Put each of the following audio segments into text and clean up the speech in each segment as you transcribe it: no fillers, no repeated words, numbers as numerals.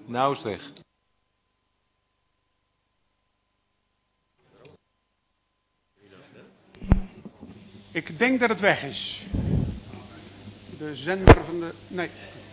Nou is het weg. Ik denk dat het weg is. De zender van de... Nee.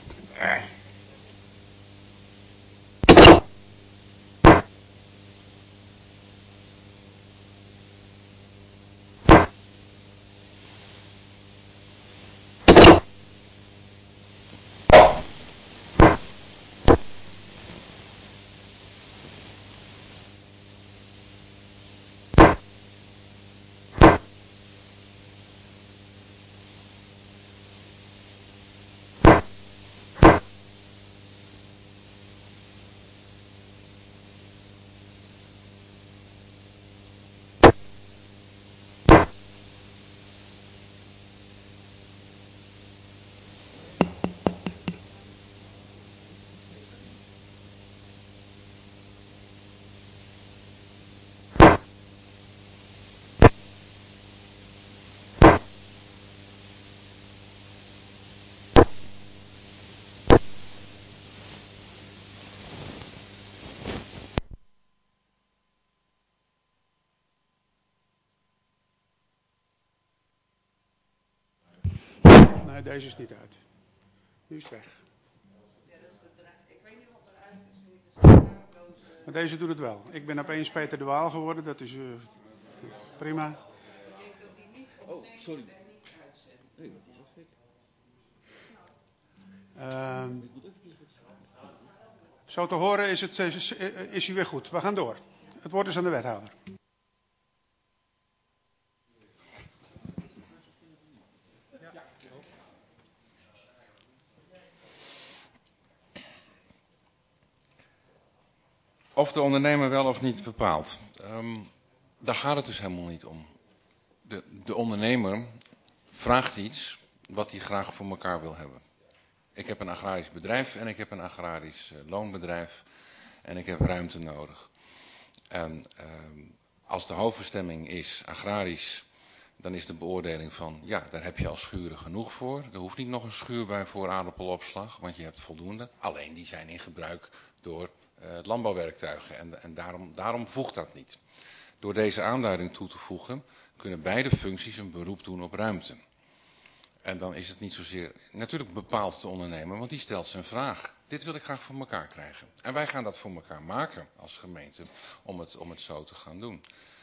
Nee, deze is niet uit. Nu is het weg. Maar deze doet het wel. Ik ben opeens Peter de Waal geworden. Dat is prima. Oh, sorry. Nee, zo te horen is hij weer goed. We gaan door. Het woord is aan de wethouder. Of de ondernemer wel of niet bepaalt. Daar gaat het dus helemaal niet om. De ondernemer vraagt iets wat hij graag voor elkaar wil hebben. Ik heb een agrarisch bedrijf en ik heb een agrarisch loonbedrijf en ik heb ruimte nodig. En als de hoofdbestemming is agrarisch, dan is de beoordeling van, ja, daar heb je al schuren genoeg voor. Er hoeft niet nog een schuur bij voor aardappelopslag, want je hebt voldoende. Alleen die zijn in gebruik door het landbouwwerktuigen en daarom voegt dat niet. Door deze aanduiding toe te voegen, kunnen beide functies een beroep doen op ruimte. En dan is het niet zozeer, natuurlijk bepaalt de ondernemer, want die stelt zijn vraag. Dit wil ik graag voor elkaar krijgen. En wij gaan dat voor elkaar maken als gemeente om het zo te gaan doen.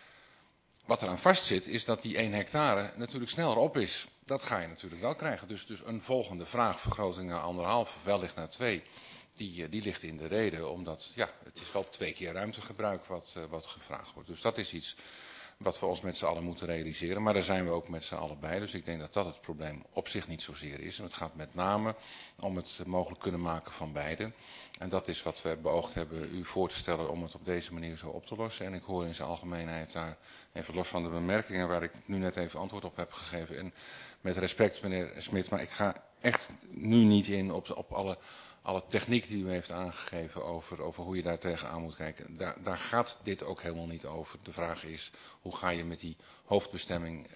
Wat eraan vastzit is dat die 1 hectare natuurlijk sneller op is. Dat ga je natuurlijk wel krijgen. Dus een volgende vraag, vergroting naar 1,5 of wellicht naar 2, die ligt in de reden. Omdat ja, het is wel 2 keer ruimtegebruik wat gevraagd wordt. Dus dat is iets wat we ons met z'n allen moeten realiseren. Maar daar zijn we ook met z'n allen bij. Dus ik denk dat dat het probleem op zich niet zozeer is. En het gaat met name om het mogelijk kunnen maken van beide. En dat is wat we beoogd hebben u voor te stellen om het op deze manier zo op te lossen. En ik hoor in zijn algemeenheid daar, even los van de bemerkingen waar ik nu net even antwoord op heb gegeven. En met respect meneer Smit, maar ik ga echt nu niet in op alle techniek die u heeft aangegeven over hoe je daar tegenaan moet kijken. Daar gaat dit ook helemaal niet over. De vraag is, hoe ga je met die hoofdbestemming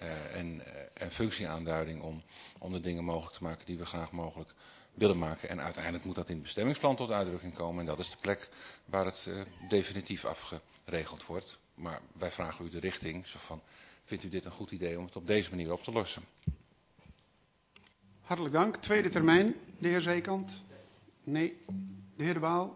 en functieaanduiding om de dingen mogelijk te maken die we graag mogelijk willen maken. En uiteindelijk moet dat in het bestemmingsplan tot uitdrukking komen. En dat is de plek waar het definitief afgeregeld wordt. Maar wij vragen u de richting. Zo van, vindt u dit een goed idee om het op deze manier op te lossen? Hartelijk dank. Tweede termijn, de heer Zeekant. Nee. De heer De Waal.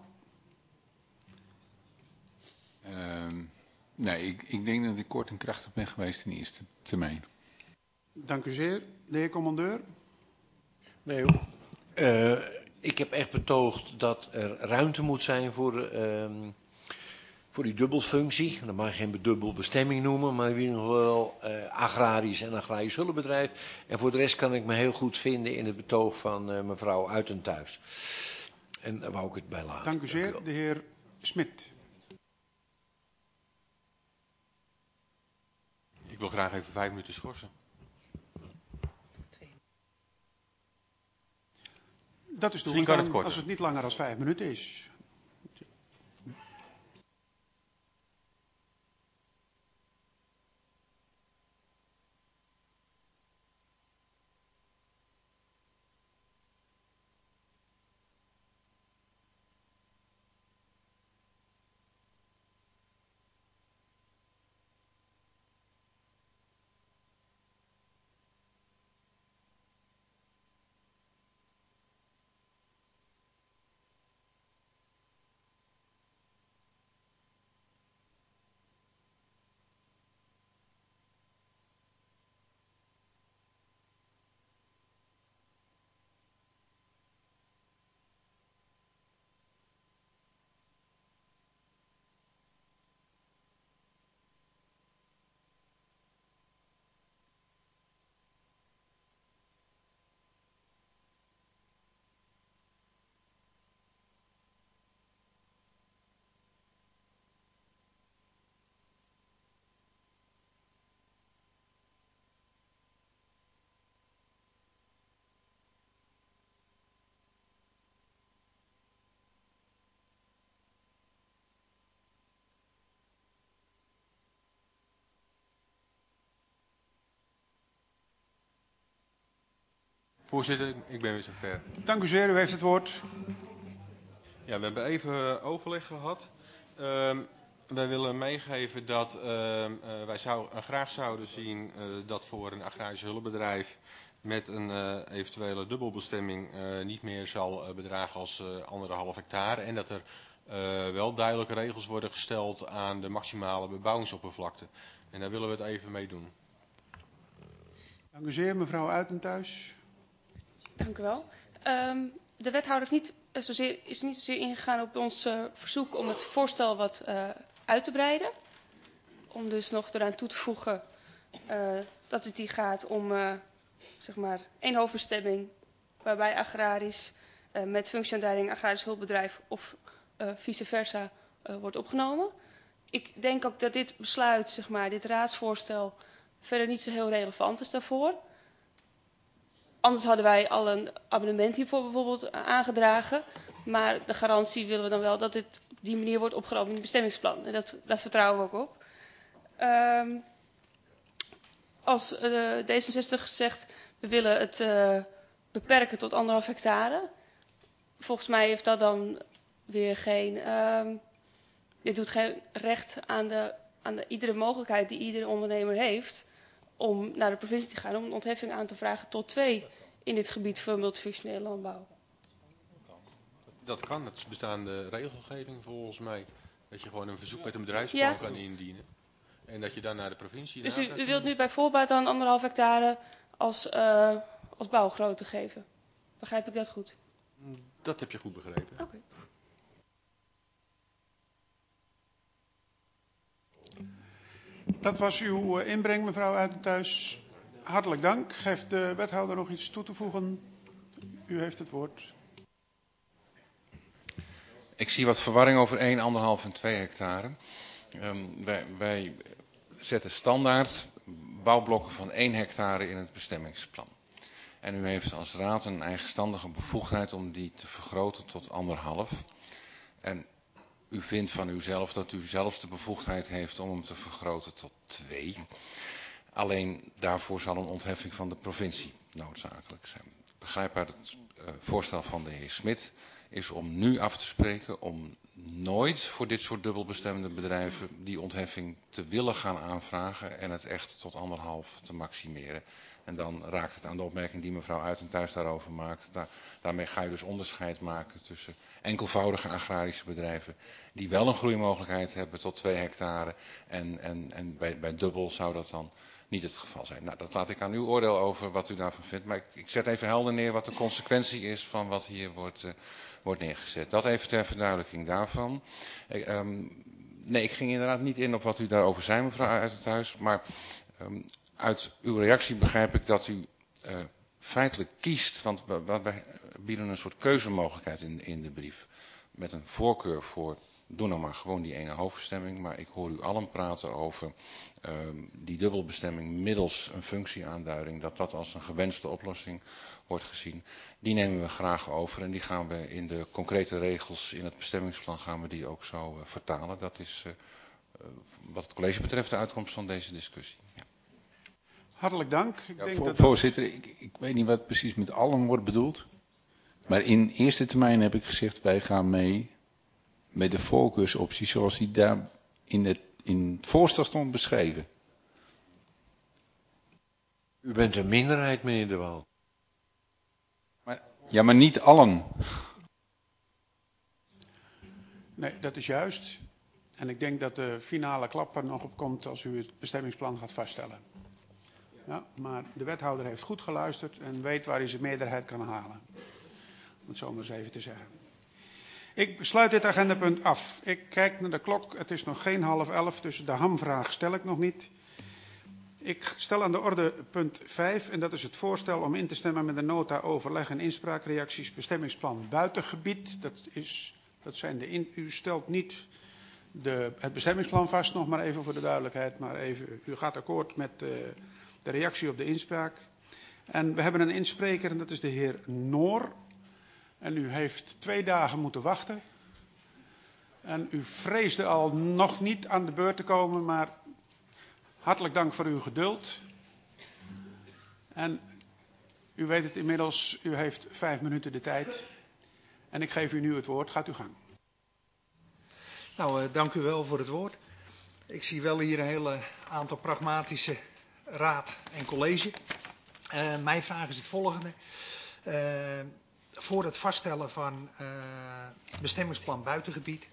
Nee, ik denk dat ik kort en krachtig ben geweest in de eerste termijn. Dank u zeer. De heer commandeur. Nee hoor. Ik heb echt betoogd dat er ruimte moet zijn voor die dubbelfunctie. Dan mag je geen dubbelbestemming noemen, maar in ieder geval agrarisch en agrarisch hulpbedrijf. En voor de rest kan ik me heel goed vinden in het betoog van mevrouw Uytenthuis. En daar wou ik het bij laten. Dank u zeer. De heer Smit. Ik wil graag even 5 minuten schorsen. Dat is Misschien kan het toegestaan korter. als het niet langer dan 5 minuten is. Voorzitter, ik ben weer zover. Dank u zeer, u heeft het woord. Ja, we hebben even overleg gehad. Wij willen meegeven dat wij graag zouden zien dat voor een agrarisch hulpbedrijf met een eventuele dubbelbestemming niet meer zal bedragen als 1,5 hectare. En dat er wel duidelijke regels worden gesteld aan de maximale bebouwingsoppervlakte. En daar willen we het even mee doen. Dank u zeer, mevrouw Uytenthuis. Dank u wel. De wethouder is niet zozeer ingegaan op ons verzoek om het voorstel wat uit te breiden. Om dus nog eraan toe te voegen dat het hier gaat om zeg maar 1 hoofdbestemming waarbij agrarisch met functionarisering agrarisch hulpbedrijf of vice versa wordt opgenomen. Ik denk ook dat dit besluit, zeg maar, dit raadsvoorstel verder niet zo heel relevant is daarvoor. Anders hadden wij al een abonnement hiervoor bijvoorbeeld aangedragen. Maar de garantie willen we dan wel dat dit op die manier wordt opgenomen in het bestemmingsplan. En daar vertrouwen we ook op. Als D66 zegt, we willen het beperken tot 1,5 hectare. Volgens mij heeft dat dan weer geen... dit doet geen recht aan iedere mogelijkheid die iedere ondernemer heeft om naar de provincie te gaan om een ontheffing aan te vragen tot 2 in dit gebied voor multifunctionele landbouw. Dat kan, het is bestaande regelgeving volgens mij. Dat je gewoon een verzoek met een bedrijfsplan kan indienen. En dat je dan naar de provincie... Dus u wilt nu bij voorbaat dan 1,5 hectare als bouwgrootte geven? Begrijp ik dat goed? Dat heb je goed begrepen. Oké. Dat was uw inbreng, mevrouw Uytenthuis. Hartelijk dank. Heeft de wethouder nog iets toe te voegen? U heeft het woord. Ik zie wat verwarring over 1, 1,5 en 2 hectare. Wij zetten standaard bouwblokken van 1 hectare in het bestemmingsplan. En u heeft als raad een eigenstandige bevoegdheid om die te vergroten tot 1,5. En u vindt van uzelf dat u zelfs de bevoegdheid heeft om hem te vergroten tot 2. Alleen daarvoor zal een ontheffing van de provincie noodzakelijk zijn. Ik begrijp uit het voorstel van de heer Smit is om nu af te spreken om nooit voor dit soort dubbelbestemde bedrijven die ontheffing te willen gaan aanvragen en het echt tot 1,5 te maximeren. En dan raakt het aan de opmerking die mevrouw Uytenthuis daarover maakt. Daarmee ga je dus onderscheid maken tussen enkelvoudige agrarische bedrijven die wel een groeimogelijkheid hebben tot 2 hectare. En bij dubbel zou dat dan niet het geval zijn. Nou, dat laat ik aan uw oordeel over wat u daarvan vindt. Maar ik zet even helder neer wat de consequentie is van wat hier wordt neergezet. Dat even ter verduidelijking daarvan. Nee, ik ging inderdaad niet in op wat u daarover zei, mevrouw Uytenthuis. Maar uit uw reactie begrijp ik dat u feitelijk kiest, want wij bieden een soort keuzemogelijkheid in de brief. Met een voorkeur voor, doe nou maar gewoon die ene hoofdbestemming, maar ik hoor u allen praten over die dubbelbestemming middels een functieaanduiding, dat als een gewenste oplossing wordt gezien. Die nemen we graag over en die gaan we in de concrete regels in het bestemmingsplan gaan we die ook zo vertalen. Dat is wat het college betreft de uitkomst van deze discussie. Ja. Hartelijk dank. Voorzitter, ik weet niet wat precies met allen wordt bedoeld. Maar in eerste termijn heb ik gezegd, wij gaan mee met de voorkeursoptie zoals die daar in het voorstel stond beschreven. U bent een minderheid, meneer De Waal. Ja, maar niet allen. Nee, dat is juist. En ik denk dat de finale klap er nog op komt als u het bestemmingsplan gaat vaststellen. Ja, maar de wethouder heeft goed geluisterd en weet waar hij zijn meerderheid kan halen. Om het zo maar eens even te zeggen. Ik sluit dit agendapunt af. Ik kijk naar de klok. Het is nog geen 10:30, dus de hamvraag stel ik nog niet. Ik stel aan de orde punt 5 en dat is het voorstel om in te stemmen met de nota overleg en inspraakreacties bestemmingsplan buitengebied. U stelt niet het bestemmingsplan vast, nog maar even voor de duidelijkheid, maar even, u gaat akkoord met de reactie op de inspraak. En we hebben een inspreker en dat is de heer Noor. En u heeft 2 dagen moeten wachten. En u vreesde al nog niet aan de beurt te komen, maar hartelijk dank voor uw geduld. En U weet het inmiddels, u heeft 5 minuten de tijd. En ik geef u nu het woord. Gaat u gang. Nou, dank u wel voor het woord. Ik zie wel hier een hele aantal pragmatische raad en college. Mijn vraag is het volgende. Voor het vaststellen van bestemmingsplan buitengebied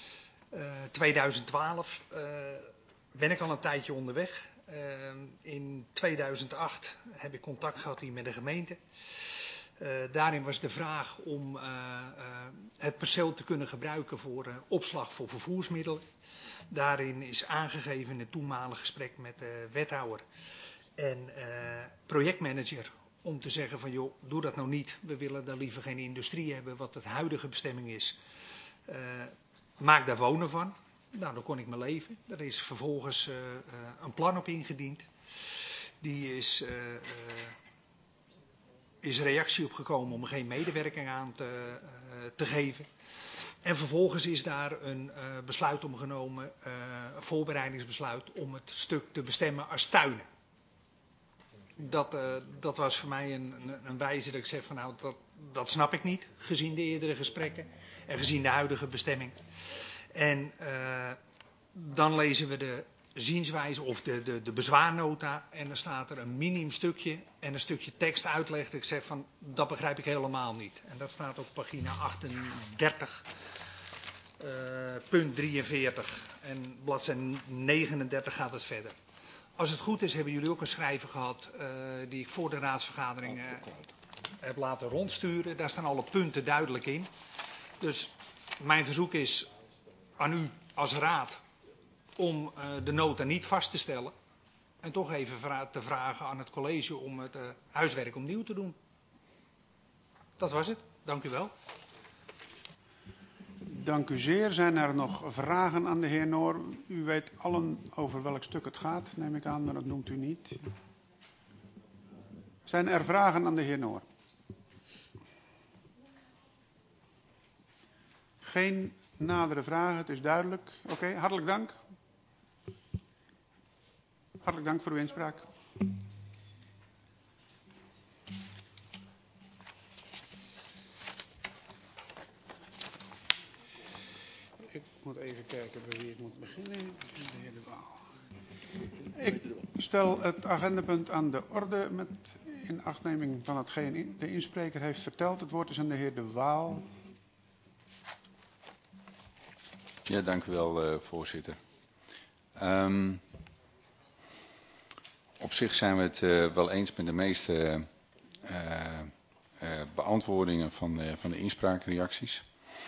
2012 ben ik al een tijdje onderweg. In 2008 heb ik contact gehad hier met de gemeente. Daarin was de vraag om het perceel te kunnen gebruiken voor opslag voor vervoersmiddelen. Daarin is aangegeven in het toenmalige gesprek met de wethouder en projectmanager om te zeggen van joh, doe dat nou niet. We willen daar liever geen industrie hebben wat het huidige bestemming is. Maak daar wonen van. Nou, dan kon ik mijn leven. Er is vervolgens een plan op ingediend. Die is reactie op gekomen om geen medewerking aan te geven. En vervolgens is daar een besluit omgenomen, een voorbereidingsbesluit om het stuk te bestemmen als tuinen. Dat was voor mij een wijze dat ik zeg van nou, dat snap ik niet, gezien de eerdere gesprekken en gezien de huidige bestemming. En dan lezen we de zienswijze of de bezwaarnota en dan staat er een minimum stukje en een stukje tekst uitleg. Dat ik zeg van dat begrijp ik helemaal niet. En dat staat op pagina 38, punt 43 en bladzijde 39 gaat het verder. Als het goed is hebben jullie ook een schrijver gehad die ik voor de raadsvergadering heb laten rondsturen. Daar staan alle punten duidelijk in. Dus mijn verzoek is aan u als raad om de nota niet vast te stellen. En toch even te vragen aan het college om het huiswerk opnieuw te doen. Dat was het. Dank u wel. Dank u zeer. Zijn er nog vragen aan de heer Noor? U weet allen over welk stuk het gaat, neem ik aan, maar dat noemt u niet. Zijn er vragen aan de heer Noor? Geen nadere vragen, het is duidelijk. Oké, hartelijk dank. Hartelijk dank voor uw inspraak. Ik moet even kijken bij wie ik moet beginnen. De heer De Waal. Ik stel het agendapunt aan de orde met inachtneming van hetgeen de inspreker heeft verteld. Het woord is aan de heer De Waal. Ja, dank u wel, voorzitter. Op zich zijn we het wel eens met de meeste beantwoordingen van de inspraakreacties.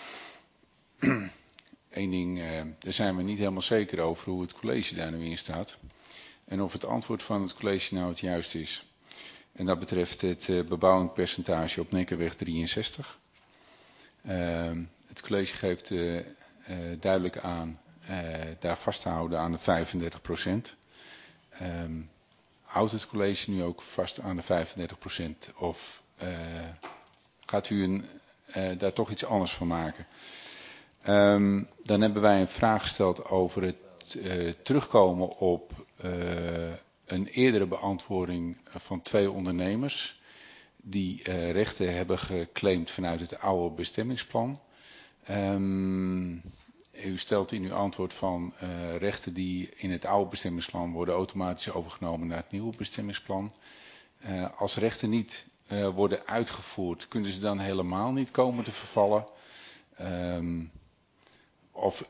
Eén ding, daar zijn we niet helemaal zeker over hoe het college daar nu in staat. En of het antwoord van het college nou het juiste is. En dat betreft het bebouwingspercentage op Nekkerweg 63. Het college geeft duidelijk aan daar vast te houden aan de 35%. Houdt het college nu ook vast aan de 35% of gaat u daar toch iets anders van maken? Dan hebben wij een vraag gesteld over het terugkomen op een eerdere beantwoording van 2 ondernemers die rechten hebben geclaimd vanuit het oude bestemmingsplan. U stelt in uw antwoord van rechten die in het oude bestemmingsplan worden automatisch overgenomen naar het nieuwe bestemmingsplan. Als rechten niet worden uitgevoerd, kunnen ze dan helemaal niet komen te vervallen? Of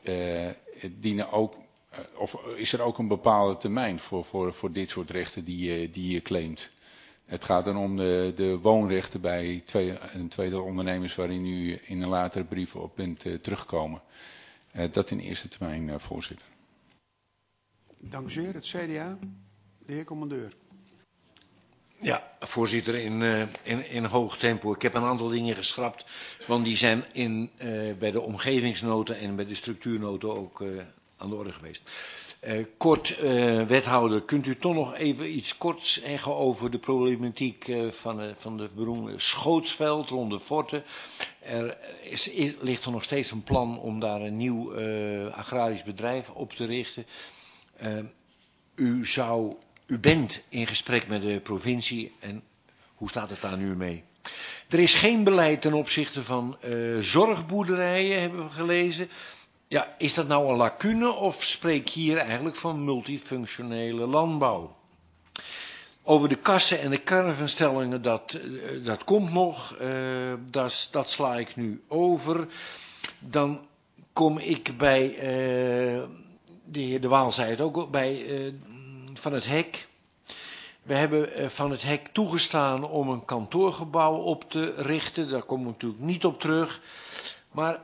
is er ook een bepaalde termijn voor dit soort rechten die je claimt? Het gaat dan om de woonrechten bij een tweetal ondernemers waarin u in een latere brief op bent teruggekomen. Dat in eerste termijn, voorzitter. Dank u zeer. Het CDA, de heer commandeur. Ja, voorzitter, in hoog tempo. Ik heb een aantal dingen geschrapt, want die zijn bij de omgevingsnota en bij de structuurnota ook aan de orde geweest. Kort, wethouder, kunt u toch nog even iets korts zeggen over de problematiek van de beroemde Schootsveld rond de Forten? Ligt er nog steeds een plan om daar een nieuw agrarisch bedrijf op te richten? U bent in gesprek met de provincie en Hoe staat het daar nu mee? Er is geen beleid ten opzichte van zorgboerderijen, hebben we gelezen. Ja, is dat nou een lacune of spreek je hier eigenlijk van multifunctionele landbouw? Over de kassen en de caravanstellingen, dat komt nog. Dat sla ik nu over. Dan kom ik bij, de heer De Waal zei het ook, bij Van het Hek. We hebben Van het Hek toegestaan om een kantoorgebouw op te richten. Daar komen we natuurlijk niet op terug. Maar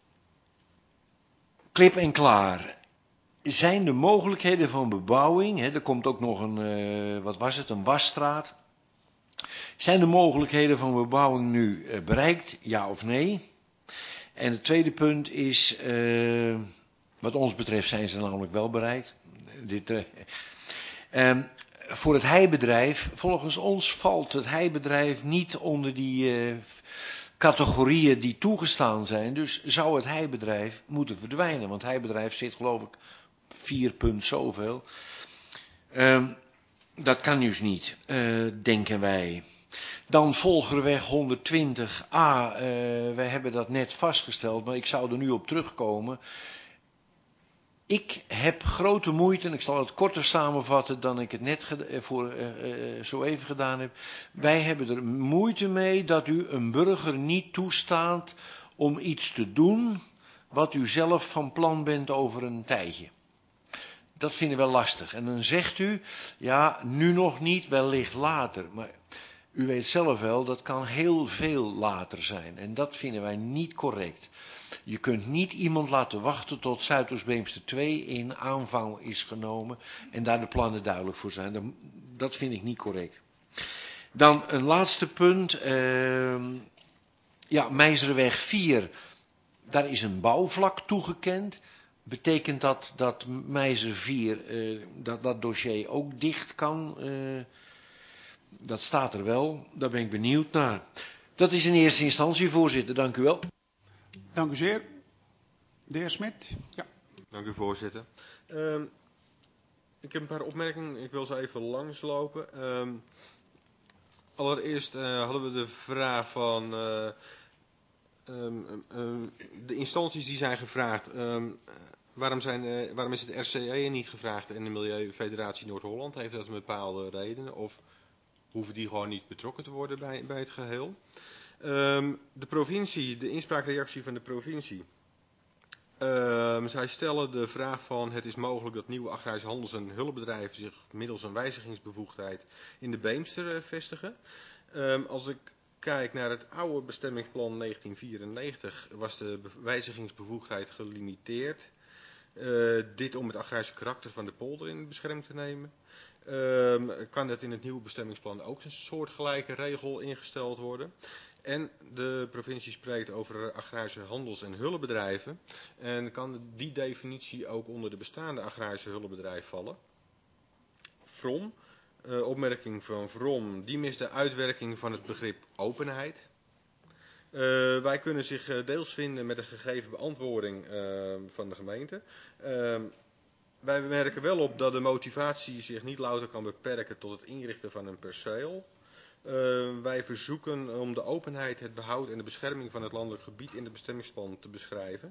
klip en klaar. Zijn de mogelijkheden van bebouwing, er komt ook nog een wasstraat. Zijn de mogelijkheden van bebouwing nu bereikt, ja of nee? En het tweede punt is, wat ons betreft zijn ze namelijk wel bereikt. Voor het heibedrijf, volgens ons valt het heibedrijf niet onder die categorieën die toegestaan zijn. Dus zou het heibedrijf moeten verdwijnen, want het heibedrijf zit geloof ik 4 punt zoveel. Dat kan dus niet, denken wij. Dan Volgerweg 120a, wij hebben dat net vastgesteld, maar ik zou er nu op terugkomen. Ik heb grote moeite, en ik zal het korter samenvatten dan ik het net zo even gedaan heb. Wij hebben er moeite mee dat u een burger niet toestaat om iets te doen wat u zelf van plan bent over een tijdje. Dat vinden we lastig. En dan zegt u, ja, nu nog niet, wellicht later. Maar u weet zelf wel, dat kan heel veel later zijn. En dat vinden wij niet correct. Je kunt niet iemand laten wachten tot Zuidoost-Beemster 2 in aanvang is genomen en daar de plannen duidelijk voor zijn. Dat vind ik niet correct. Dan een laatste punt. Meizerweg 4, daar is een bouwvlak toegekend. Betekent dat Meizer 4, dat dossier ook dicht kan? Dat staat er wel, daar ben ik benieuwd naar. Dat is in eerste instantie, voorzitter. Dank u wel. Dank u zeer. De heer Smit. Ja. Dank u, voorzitter. Ik heb een paar opmerkingen. Ik wil ze even langslopen. Allereerst hadden we de vraag van de instanties die zijn gevraagd. Waarom is het RCE niet gevraagd en de Milieufederatie Noord-Holland? Heeft dat een bepaalde redenen? Of hoeven die gewoon niet betrokken te worden bij het geheel? De provincie, de inspraakreactie van de provincie. Zij stellen de vraag van: het is mogelijk dat nieuwe agrarische handels- en hulpbedrijven zich middels een wijzigingsbevoegdheid in de Beemster vestigen. Als ik kijk naar het oude bestemmingsplan 1994 was de wijzigingsbevoegdheid gelimiteerd. Dit om het agrarische karakter van de polder in bescherming te nemen. Kan dat in het nieuwe bestemmingsplan ook een soortgelijke regel ingesteld worden? En de provincie spreekt over agrarische handels- en hulpbedrijven. En kan die definitie ook onder de bestaande agrarische hulpbedrijf vallen? Vrom, opmerking van Vrom, die mist de uitwerking van het begrip openheid. Wij kunnen zich deels vinden met de gegeven beantwoording van de gemeente. Wij merken wel op dat de motivatie zich niet louter kan beperken tot het inrichten van een perceel. Wij verzoeken om de openheid, het behoud en de bescherming van het landelijk gebied in het bestemmingsplan te beschrijven.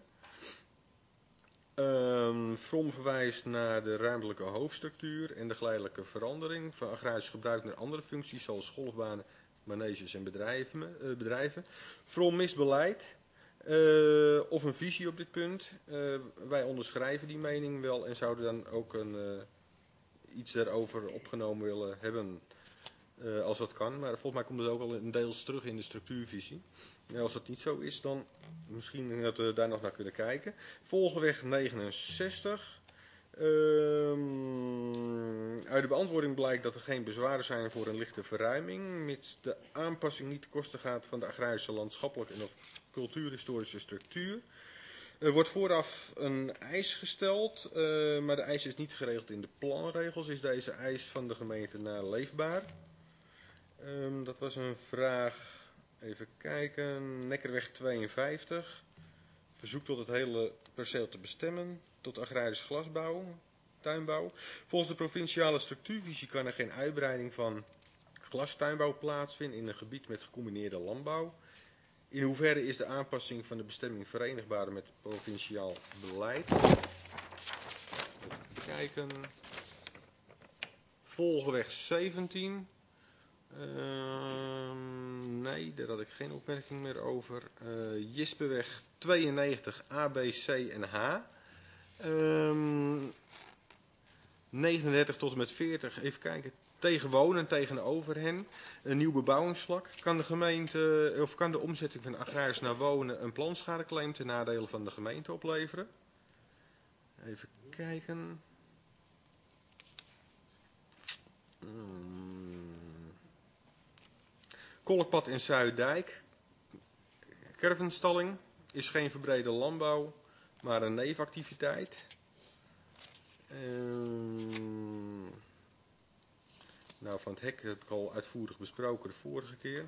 Vrom verwijst naar de ruimtelijke hoofdstructuur en de geleidelijke verandering van agrarisch gebruik naar andere functies zoals golfbanen, maneges en bedrijven. Vrom mist beleid of een visie op dit punt. Wij onderschrijven die mening wel en zouden dan ook iets daarover opgenomen willen hebben. Als dat kan, maar volgens mij komt het ook al een deels terug in de structuurvisie. En als dat niet zo is, dan misschien dat we daar nog naar kunnen kijken. Volgeweg 69. Uit de beantwoording blijkt dat er geen bezwaren zijn voor een lichte verruiming, mits de aanpassing niet ten koste gaat van de agrarische, landschappelijke en of cultuurhistorische structuur. Er wordt vooraf een eis gesteld, maar de eis is niet geregeld in de planregels. Is deze eis van de gemeente naleefbaar? Dat was een vraag, even kijken, Nekkerweg 52. Verzoek tot het hele perceel te bestemmen, tot agrarisch glasbouw, tuinbouw. Volgens de provinciale structuurvisie kan er geen uitbreiding van glastuinbouw plaatsvindt in een gebied met gecombineerde landbouw. In hoeverre is de aanpassing van de bestemming verenigbaar met provinciaal beleid? Even kijken. Volgeweg 17. Nee, daar had ik geen opmerking meer over. Jispeweg 92, A, B, C en H. 39 tot en met 40, even kijken. Tegen wonen en tegenover hen. Een nieuw bebouwingsvlak. Kan de gemeente, of kan de omzetting van agrarisch naar wonen een planschadeclaim ten nadele van de gemeente opleveren? Even kijken. Kolkpad in Zuiddijk. Kervenstalling is geen verbrede landbouw, maar een nevenactiviteit. Nou, van het hek heb ik al uitvoerig besproken de vorige keer.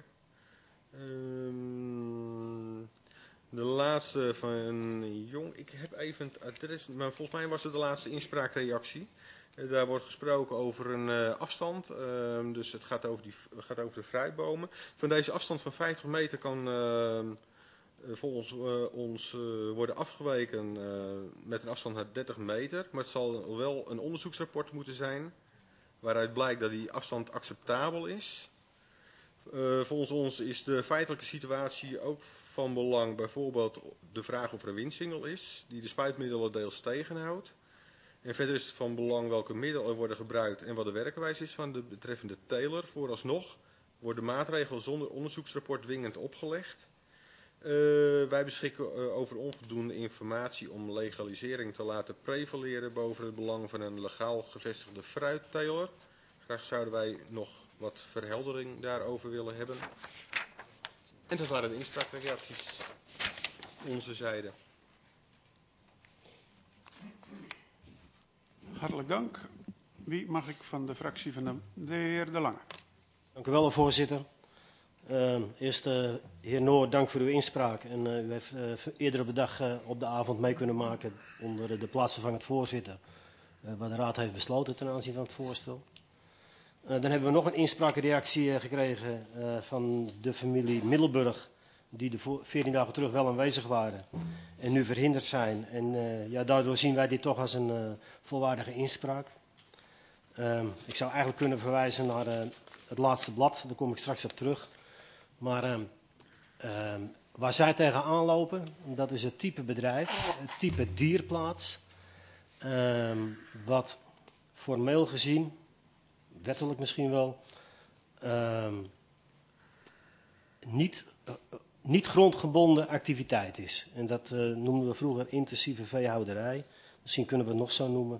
De laatste van Jong, ik heb even het adres, maar volgens mij was het de laatste inspraakreactie. Daar wordt gesproken over een afstand, dus het gaat over de fruitbomen. Van deze afstand van 50 meter kan volgens ons worden afgeweken met een afstand naar 30 meter. Maar het zal wel een onderzoeksrapport moeten zijn waaruit blijkt dat die afstand acceptabel is. Volgens ons is de feitelijke situatie ook van belang, bijvoorbeeld de vraag of er een windsingel is, die de spuitmiddelen deels tegenhoudt. En verder is het van belang welke middelen er worden gebruikt en wat de werkwijze is van de betreffende teler. Vooralsnog worden maatregelen zonder onderzoeksrapport dwingend opgelegd. Wij beschikken over onvoldoende informatie om legalisering te laten prevaleren boven het belang van een legaal gevestigde fruitteler. Graag zouden wij nog wat verheldering daarover willen hebben. En dat waren de inspraakreacties van onze zijde. Hartelijk dank. Wie mag ik van de fractie van de heer De Lange? Dank u wel, voorzitter. Eerst, heer Noor, dank voor uw inspraak. En u heeft eerder op de dag, op de avond mee kunnen maken onder de plaatsvervangend voorzitter. Wat de raad heeft besloten ten aanzien van het voorstel. Dan hebben we nog een inspraakreactie gekregen van de familie Middelburg. Die de 14 dagen terug wel aanwezig waren en nu verhinderd zijn. En ja, daardoor zien wij dit toch als een volwaardige inspraak. Ik zou eigenlijk kunnen verwijzen naar het laatste blad, daar kom ik straks op terug. Maar waar zij tegenaan lopen, dat is het type bedrijf, het type dierplaats. Wat formeel gezien, wettelijk misschien wel, niet grondgebonden activiteit is. En dat noemden we vroeger intensieve veehouderij. Misschien kunnen we het nog zo noemen.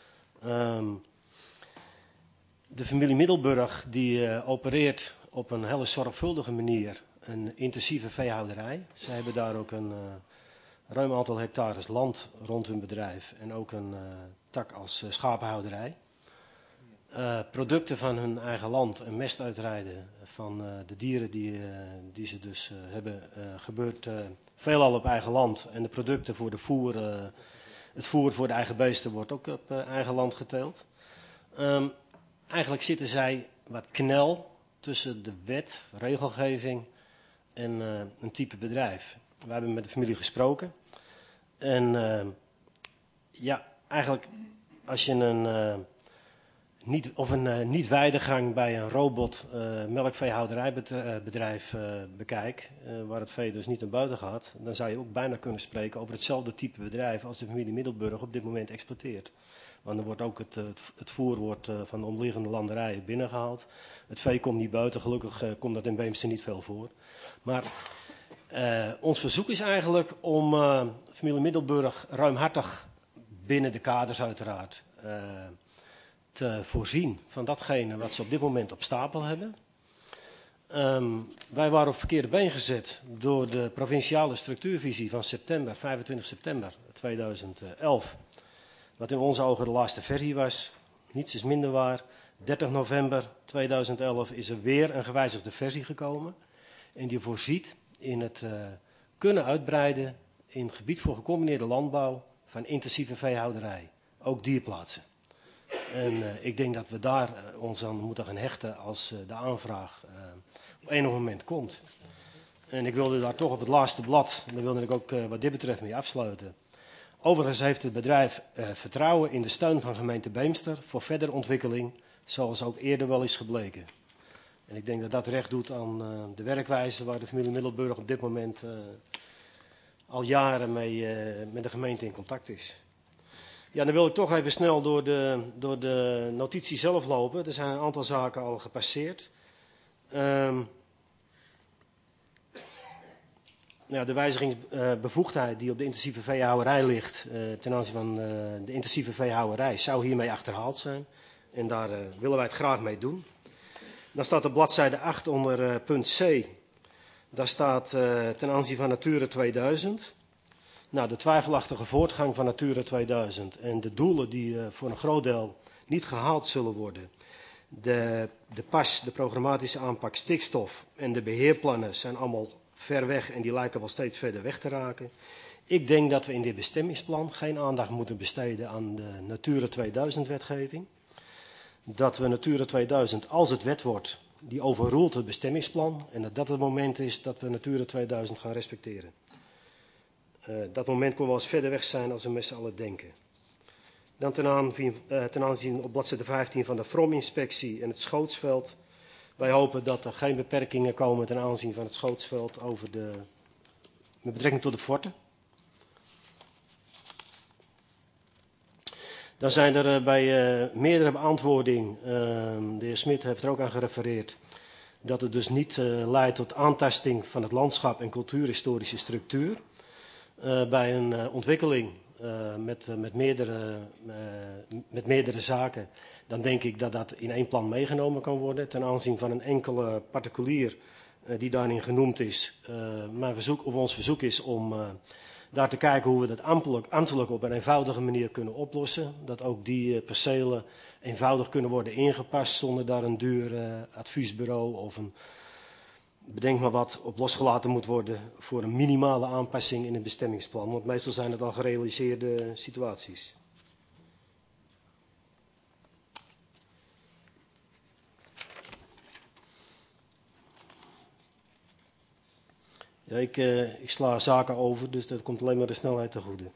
De familie Middelburg die opereert op een hele zorgvuldige manier een intensieve veehouderij. Ze hebben daar ook een ruim aantal hectares land rond hun bedrijf en ook een tak als schapenhouderij. Producten van hun eigen land en mest uitrijden van de dieren die ze dus hebben, gebeurt veelal op eigen land. En de producten voor de het voer voor de eigen beesten wordt ook op eigen land geteeld. Eigenlijk zitten zij wat knel tussen de wet, regelgeving en een type bedrijf. We hebben met de familie gesproken. En ja, eigenlijk als je een niet-weidegang bij een robot melkveehouderijbedrijf bekijkt, waar het vee dus niet naar buiten gaat, dan zou je ook bijna kunnen spreken over hetzelfde type bedrijf als de familie Middelburg op dit moment exploiteert. Want er wordt ook het voer wordt, van de omliggende landerijen binnengehaald. Het vee komt niet buiten, gelukkig komt dat in Beemster niet veel voor. Maar ons verzoek is eigenlijk om familie Middelburg ruimhartig binnen de kaders uiteraard te voorzien van datgene wat ze op dit moment op stapel hebben. Wij waren op verkeerde been gezet door de provinciale structuurvisie van 25 september 2011. Wat in onze ogen de laatste versie was. Niets is minder waar. 30 november 2011 is er weer een gewijzigde versie gekomen. En die voorziet in het kunnen uitbreiden in het gebied voor gecombineerde landbouw van intensieve veehouderij. Ook dierplaatsen. En ik denk dat we daar ons aan moeten gaan hechten als de aanvraag op enig moment komt. En ik wilde daar toch op het laatste blad, daar wilde ik ook wat dit betreft mee afsluiten. Overigens heeft het bedrijf vertrouwen in de steun van gemeente Beemster voor verdere ontwikkeling, zoals ook eerder wel is gebleken. En ik denk dat dat recht doet aan de werkwijze waar de familie Middelburg op dit moment al jaren mee met de gemeente in contact is. Ja, dan wil ik toch even snel door de notitie zelf lopen. Er zijn een aantal zaken al gepasseerd. De wijzigingsbevoegdheid die op de intensieve veehouderij ligt ten aanzien van de intensieve veehouderij zou hiermee achterhaald zijn. En daar willen wij het graag mee doen. Dan staat op bladzijde 8 onder punt C. Daar staat ten aanzien van Natura 2000. Nou, de twijfelachtige voortgang van Natura 2000 en de doelen die voor een groot deel niet gehaald zullen worden. De programmatische aanpak stikstof en de beheerplannen zijn allemaal ver weg en die lijken wel steeds verder weg te raken. Ik denk dat we in dit bestemmingsplan geen aandacht moeten besteden aan de Natura 2000 wetgeving. Dat we Natura 2000, als het wet wordt, die overroelt het bestemmingsplan. En dat het moment is dat we Natura 2000 gaan respecteren. Dat moment kon wel eens verder weg zijn als we met z'n allen denken. Dan ten aanzien op bladzijde 15 van de VROM-inspectie en het Schootsveld. Wij hopen dat er geen beperkingen komen ten aanzien van het Schootsveld met betrekking tot de forten. Dan zijn er bij meerdere beantwoording, de heer Smit heeft er ook aan gerefereerd, dat het dus niet leidt tot aantasting van het landschap en cultuurhistorische structuur. Bij een ontwikkeling met meerdere zaken, dan denk ik dat dat in één plan meegenomen kan worden. Ten aanzien van een enkele particulier die daarin genoemd is. Ons verzoek is om daar te kijken hoe we dat ambtelijk op een eenvoudige manier kunnen oplossen. Dat ook die percelen eenvoudig kunnen worden ingepast zonder daar een duur adviesbureau of een bedenk maar wat op losgelaten moet worden voor een minimale aanpassing in het bestemmingsplan. Want meestal zijn het al gerealiseerde situaties. Ja, ik sla zaken over, dus dat komt alleen maar de snelheid ten goede.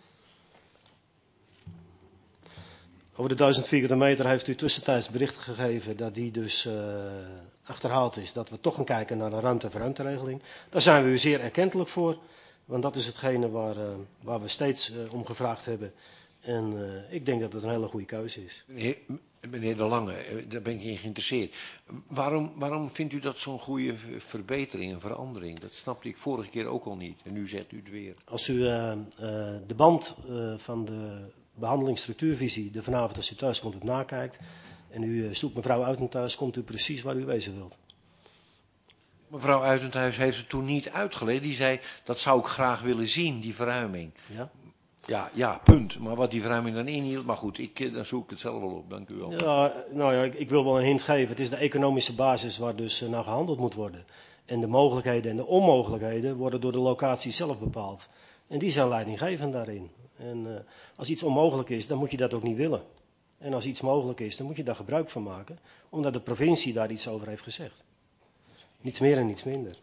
Over de 1000 vierkante meter heeft u tussentijds bericht gegeven dat die dus achterhaald is. Dat we toch gaan kijken naar een ruimte-voor-ruimte-regeling. Daar zijn we u zeer erkentelijk voor, want dat is hetgene waar we steeds om gevraagd hebben. En ik denk dat het een hele goede keuze is. Meneer De Lange, daar ben ik in geïnteresseerd. Waarom vindt u dat zo'n goede verbetering en verandering? Dat snapte ik vorige keer ook al niet. En nu zegt u het weer. Als u de band van de behandelingsstructuurvisie er vanavond als u thuis komt op nakijkt. En u zoekt mevrouw Uitenhuis, komt u precies waar u wezen wilt. Mevrouw Uitenhuis heeft het toen niet uitgelegd. Die zei, dat zou ik graag willen zien, die verruiming. Ja? Ja, punt. Maar wat die verruiming dan inhield, maar goed, dan zoek ik het zelf wel op. Dank u wel. Ja, nou ja, ik wil wel een hint geven. Het is de economische basis waar dus naar gehandeld moet worden. En de mogelijkheden en de onmogelijkheden worden door de locatie zelf bepaald. En die zijn leidinggevend daarin. En als iets onmogelijk is, dan moet je dat ook niet willen. En als iets mogelijk is, dan moet je daar gebruik van maken. Omdat de provincie daar iets over heeft gezegd. Niets meer en niets minder.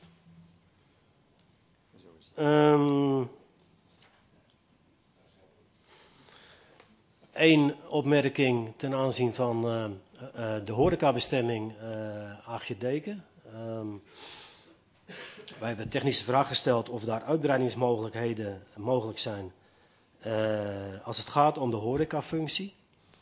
Eén opmerking ten aanzien van de horecabestemming Aagje Deken. Wij hebben een technische vraag gesteld of daar uitbreidingsmogelijkheden mogelijk zijn als het gaat om de horecafunctie.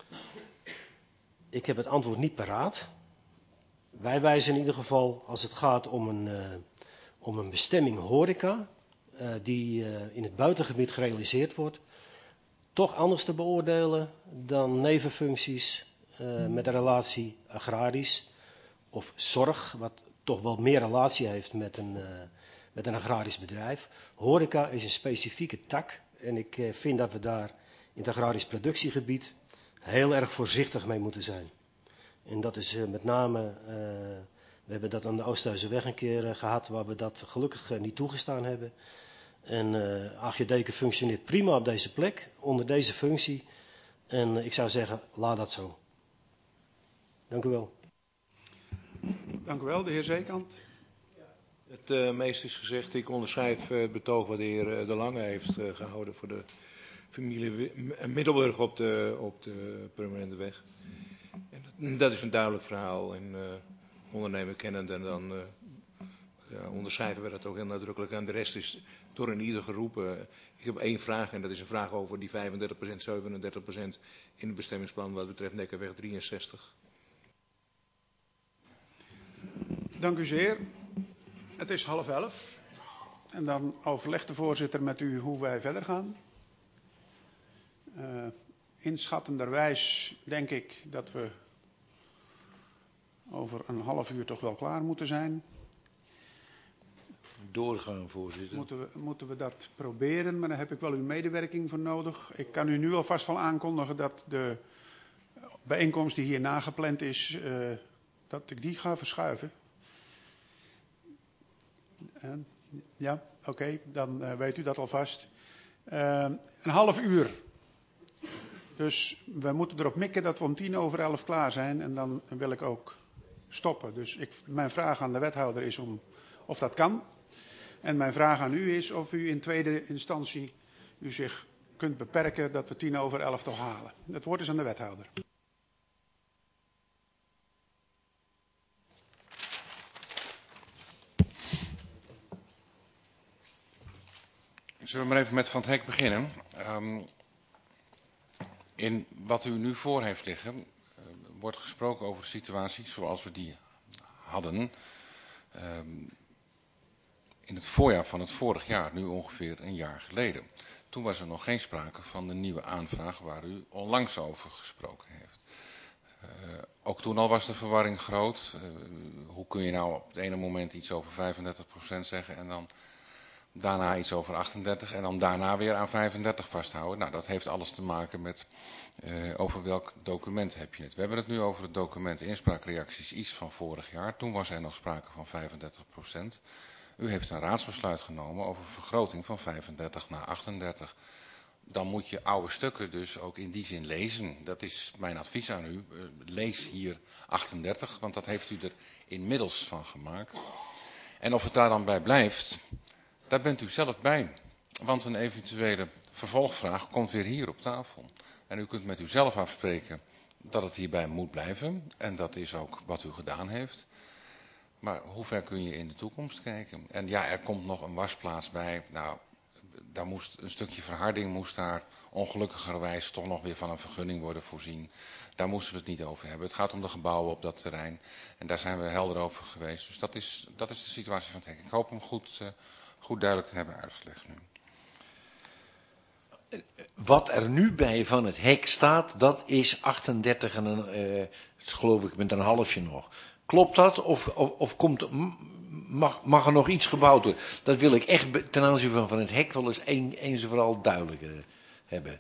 Ik heb het antwoord niet paraat. Wij wijzen in ieder geval als het gaat om een bestemming horeca die in het buitengebied gerealiseerd wordt, toch anders te beoordelen dan nevenfuncties met een relatie agrarisch of zorg, wat toch wel meer relatie heeft met een agrarisch bedrijf. Horeca is een specifieke tak en ik vind dat we daar in het agrarisch productiegebied heel erg voorzichtig mee moeten zijn. En dat is met name, we hebben dat aan de Oosthuizenweg een keer gehad waar we dat gelukkig niet toegestaan hebben. En Aagje Deken functioneert prima op deze plek. Onder deze functie En ik zou zeggen, laat dat zo. Dank u wel. Dank u wel, de heer Zeekant. Het meeste is gezegd. Ik onderschrijf het betoog wat de heer De Lange heeft gehouden voor de familie Middelburg op de permanente weg. En dat is een duidelijk verhaal. En ondernemer kennend en dan onderschrijven we dat ook heel nadrukkelijk. En de rest is door een ieder geroepen. Ik heb één vraag en dat is een vraag over die 35%, 37% in het bestemmingsplan wat betreft Nekkerweg 63. Dank u zeer. Het is 10:30. En dan overlegt de voorzitter met u hoe wij verder gaan. Inschattenderwijs denk ik dat we over een half uur toch wel klaar moeten zijn. Doorgaan, voorzitter. Moeten we dat proberen, maar daar heb ik wel uw medewerking voor nodig. Ik kan u nu alvast wel aankondigen dat de bijeenkomst die hierna gepland is, dat ik die ga verschuiven. Ja, oké, dan weet u dat alvast. Een half uur. Dus we moeten erop mikken dat we om 10:10 klaar zijn en dan wil ik ook stoppen. Dus mijn vraag aan de wethouder is of dat kan. En mijn vraag aan u is of u in tweede instantie u zich kunt beperken dat we 10:11 toch halen. Het woord is aan de wethouder. Zullen we maar even met Van het Hek beginnen. In wat u nu voor heeft liggen, wordt gesproken over de situatie zoals we die hadden in het voorjaar van het vorig jaar, nu ongeveer een jaar geleden. Toen was er nog geen sprake van de nieuwe aanvraag waar u onlangs over gesproken heeft. Ook toen al was de verwarring groot. Hoe kun je nou op het ene moment iets over 35% zeggen en dan daarna iets over 38 en dan daarna weer aan 35 vasthouden. Nou, dat heeft alles te maken met over welk document heb je het. We hebben het nu over het document inspraakreacties iets van vorig jaar. Toen was er nog sprake van 35%. U heeft een raadsbesluit genomen over vergroting van 35 naar 38. Dan moet je oude stukken dus ook in die zin lezen. Dat is mijn advies aan u. Lees hier 38, want dat heeft u er inmiddels van gemaakt. En of het daar dan bij blijft, daar bent u zelf bij. Want een eventuele vervolgvraag komt weer hier op tafel. En u kunt met uzelf afspreken dat het hierbij moet blijven. En dat is ook wat u gedaan heeft. Maar hoe ver kun je in de toekomst kijken? En ja, er komt nog een wasplaats bij. Nou, daar moest een stukje verharding moest daar ongelukkigerwijs toch nog weer van een vergunning worden voorzien. Daar moesten we het niet over hebben. Het gaat om de gebouwen op dat terrein. En daar zijn we helder over geweest. Dus dat is de situatie van het hek. Ik hoop hem goed duidelijk te hebben uitgelegd nu. Wat er nu bij van het hek staat, dat is 38 en geloof ik met een halfje nog. Klopt dat? Of mag er nog iets gebouwd worden? Dat wil ik echt ten aanzien van het hek wel eens eens en vooral duidelijk hebben.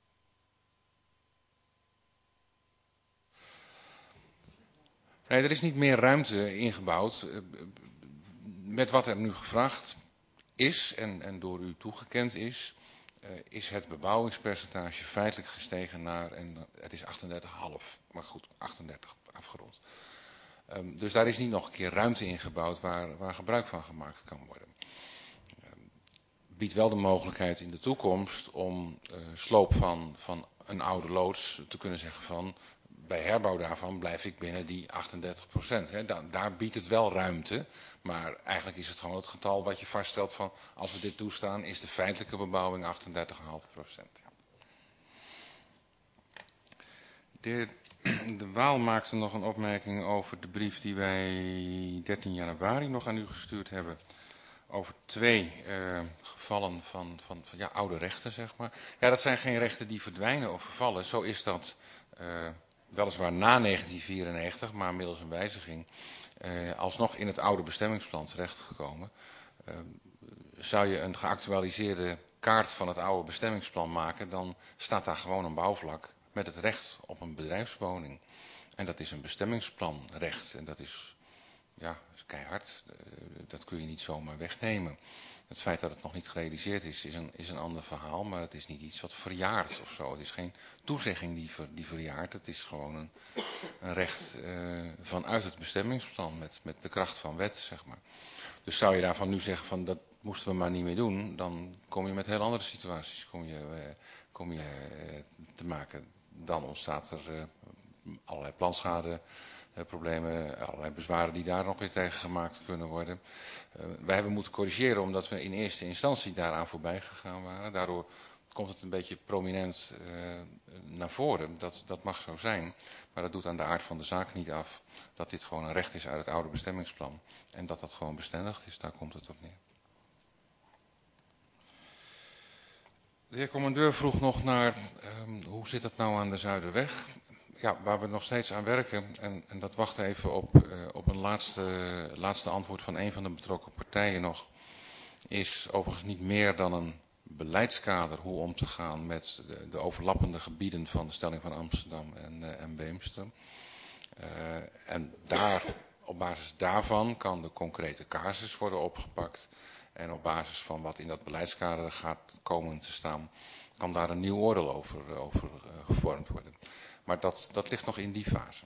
Nee, er is niet meer ruimte ingebouwd. Met wat er nu gevraagd is en door u toegekend is het bebouwingspercentage feitelijk gestegen naar, en het is 38,5, maar goed, 38 afgerond. Dus daar is niet nog een keer ruimte ingebouwd waar gebruik van gemaakt kan worden. Biedt wel de mogelijkheid in de toekomst om sloop van een oude loods te kunnen zeggen van, bij herbouw daarvan blijf ik binnen die 38%. Hè. Daar biedt het wel ruimte, maar eigenlijk is het gewoon het getal wat je vaststelt van, als we dit toestaan, is de feitelijke bebouwing 38,5%. Ja. De Waal maakte nog een opmerking over de brief die wij 13 januari nog aan u gestuurd hebben. Over 2 gevallen van oude rechten, zeg maar. Ja, dat zijn geen rechten die verdwijnen of vervallen. Zo is dat weliswaar na 1994, maar middels een wijziging, alsnog in het oude bestemmingsplan terechtgekomen. Zou je een geactualiseerde kaart van het oude bestemmingsplan maken, dan staat daar gewoon een bouwvlak met het recht op een bedrijfswoning. En dat is een bestemmingsplanrecht. En dat is, ja, is keihard. Dat kun je niet zomaar wegnemen. Het feit dat het nog niet gerealiseerd is een ander verhaal, maar het is niet iets wat verjaart of zo. Het is geen toezegging die verjaart, het is gewoon een recht vanuit het bestemmingsplan met de kracht van wet, zeg maar. Dus zou je daarvan nu zeggen van dat moesten we maar niet meer doen, dan kom je met heel andere situaties kom je te maken. Dan ontstaat er allerlei planschadeproblemen, allerlei bezwaren die daar nog weer tegen gemaakt kunnen worden. Wij hebben moeten corrigeren omdat we in eerste instantie daaraan voorbij gegaan waren. Daardoor komt het een beetje prominent naar voren. Dat mag zo zijn, maar dat doet aan de aard van de zaak niet af dat dit gewoon een recht is uit het oude bestemmingsplan. En dat dat gewoon bestendigd is, daar komt het op neer. De heer commandeur vroeg nog naar hoe zit het nou aan de Zuiderweg? Ja, waar we nog steeds aan werken, en dat wacht even op een laatste antwoord van een van de betrokken partijen nog, is overigens niet meer dan een beleidskader hoe om te gaan met de overlappende gebieden van de stelling van Amsterdam en Beemster. En op basis daarvan kan de concrete casus worden opgepakt. En op basis van wat in dat beleidskader gaat komen te staan, kan daar een nieuw oordeel over gevormd worden. Maar dat ligt nog in die fase.